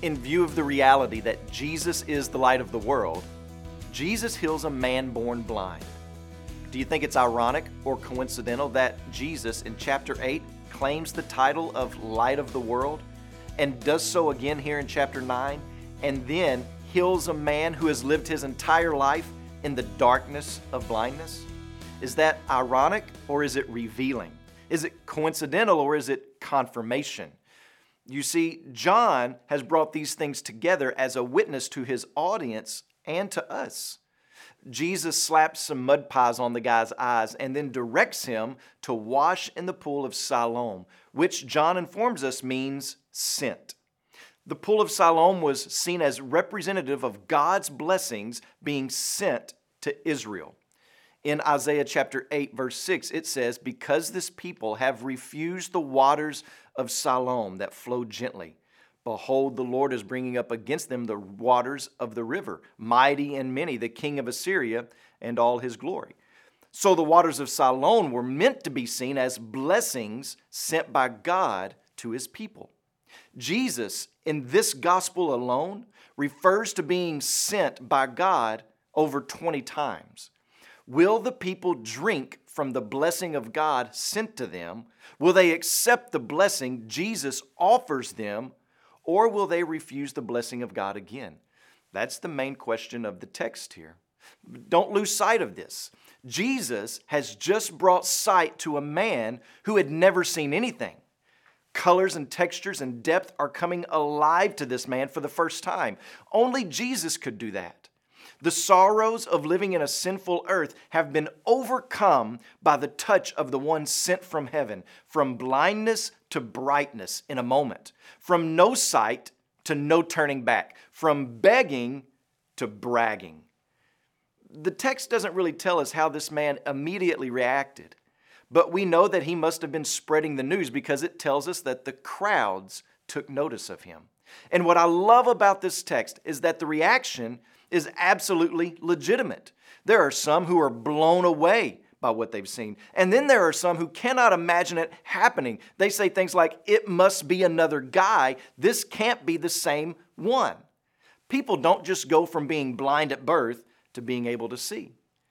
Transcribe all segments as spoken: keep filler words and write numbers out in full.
In view of the reality that Jesus is the light of the world, Jesus heals a man born blind. Do you think it's ironic or coincidental that Jesus in chapter eight claims the title of light of the world and does so again here in chapter nine, and then heals a man who has lived his entire life in the darkness of blindness? Is that ironic or is it revealing? Is it coincidental or is it confirmation? You see, John has brought these things together as a witness to his audience and to us. Jesus slaps some mud pies on the guy's eyes and then directs him to wash in the pool of Siloam, which John informs us means sent. The pool of Siloam was seen as representative of God's blessings being sent to Israel. In Isaiah chapter eight, verse six, it says, "Because this people have refused the waters of Siloam that flow gently, behold, the Lord is bringing up against them the waters of the river, mighty and many, the king of Assyria and all his glory." So the waters of Siloam were meant to be seen as blessings sent by God to his people. Jesus, in this gospel alone, refers to being sent by God over twenty times. Will the people drink from the blessing of God sent to them? Will they accept the blessing Jesus offers them? Or will they refuse the blessing of God again? That's the main question of the text here. Don't lose sight of this. Jesus has just brought sight to a man who had never seen anything. Colors and textures and depth are coming alive to this man for the first time. Only Jesus could do that. The sorrows of living in a sinful earth have been overcome by the touch of the one sent from heaven, from blindness to brightness in a moment, from no sight to no turning back, from begging to bragging. The text doesn't really tell us how this man immediately reacted, but we know that he must have been spreading the news because it tells us that the crowds took notice of him. And what I love about this text is that the reaction is absolutely legitimate. There are some who are blown away by what they've seen. And then there are some who cannot imagine it happening. They say things like, "It must be another guy. This can't be the same one." People don't just go from being blind at birth to being able to see.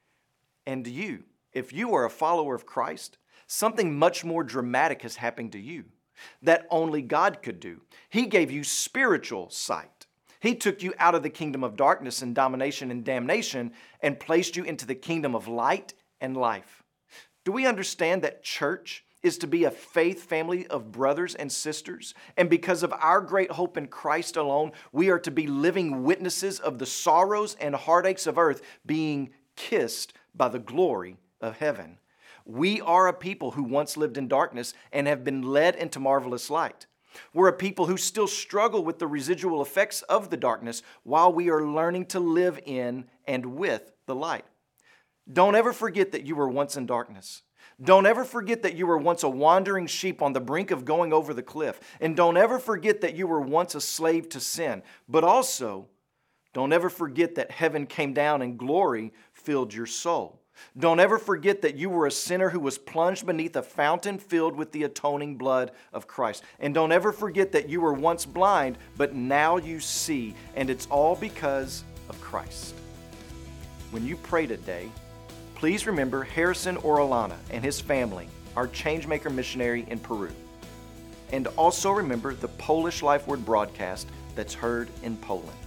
And you, if you are a follower of Christ, something much more dramatic has happened to you that only God could do. He gave you spiritual sight. He took you out of the kingdom of darkness and domination and damnation and placed you into the kingdom of light and life. Do we understand that church is to be a faith family of brothers and sisters? And because of our great hope in Christ alone, we are to be living witnesses of the sorrows and heartaches of earth being kissed by the glory of heaven. We are a people who once lived in darkness and have been led into marvelous light. We're a people who still struggle with the residual effects of the darkness while we are learning to live in and with the light. Don't ever forget that you were once in darkness. Don't ever forget that you were once a wandering sheep on the brink of going over the cliff. And don't ever forget that you were once a slave to sin. But also, don't ever forget that heaven came down and glory filled your soul. Don't ever forget that you were a sinner who was plunged beneath a fountain filled with the atoning blood of Christ. And don't ever forget that you were once blind, but now you see, and it's all because of Christ. When you pray today, please remember Harrison Orellana and his family, our Changemaker missionary in Peru. And also remember the Polish Life Word broadcast that's heard in Poland.